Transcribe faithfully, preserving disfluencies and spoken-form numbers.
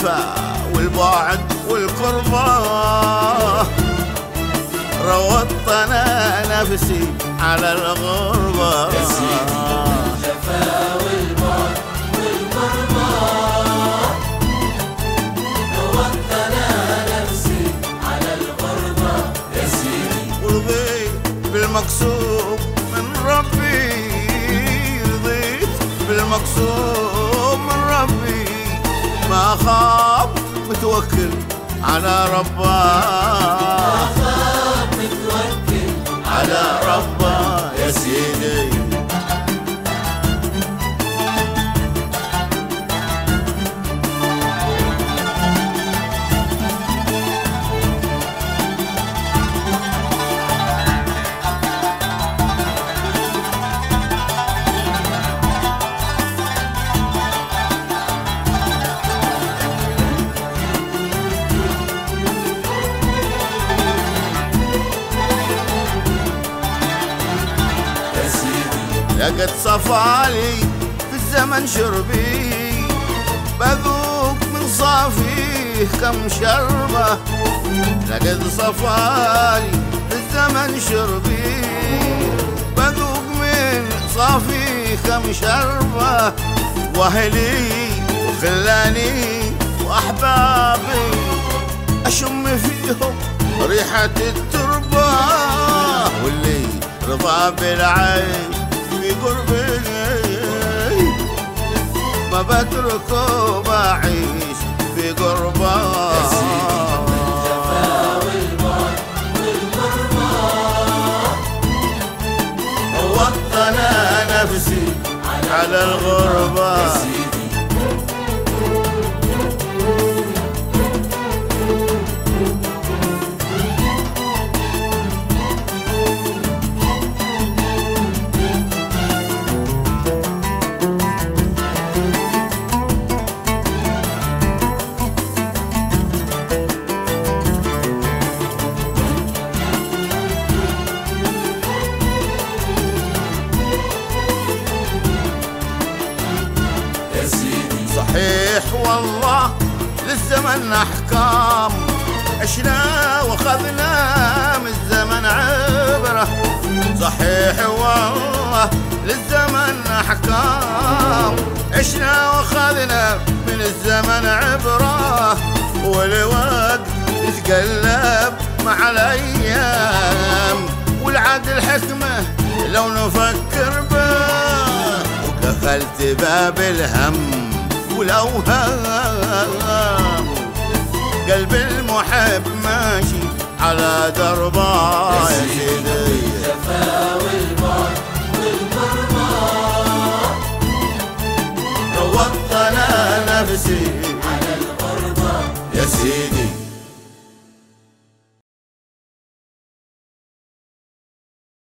الجفا والبعد والقربة، روضت أنا نفسي على الغربة. يا سيدي الجفا والبعد والقربة، روضت أنا نفسي على الغربة. يا سيدي ورضيت بالمقسوم من ربي، رضيت بالمقسوم من ربي، ما خاب متوكل على ربه، ما خاب متوكل على ربه. يا سيدي لقد صفالي في الزمن شربي، بذوق من صافيه كم شربة. لقد صفالي في الزمن شربي، بذوق من صافيه كم شربة. واهلي وخلاني واحبابي اشم فيهم ريحة التربة، واللي رضا بالعين في قربي ما بتركه بعيش في قربه. يا سيدي الجفا والبعد والقربة، روضت أنا نفسي على الغربة. يا سيدي صحيح والله للزمن أحكام، عشنا وخذنا من الزمن عبرة. صحيح والله للزمن أحكام، عشنا وخذنا من الزمن عبرة. والوقت يتقلب مع الأيام، والعدل حكمة لو نفكر به. وقفلت باب الهم والأوهام، قلب المحب ماشي على دربه. يا سيدي الجفا والبعد والقربة، روضت أنا نفسي على الغربة. يا سيدي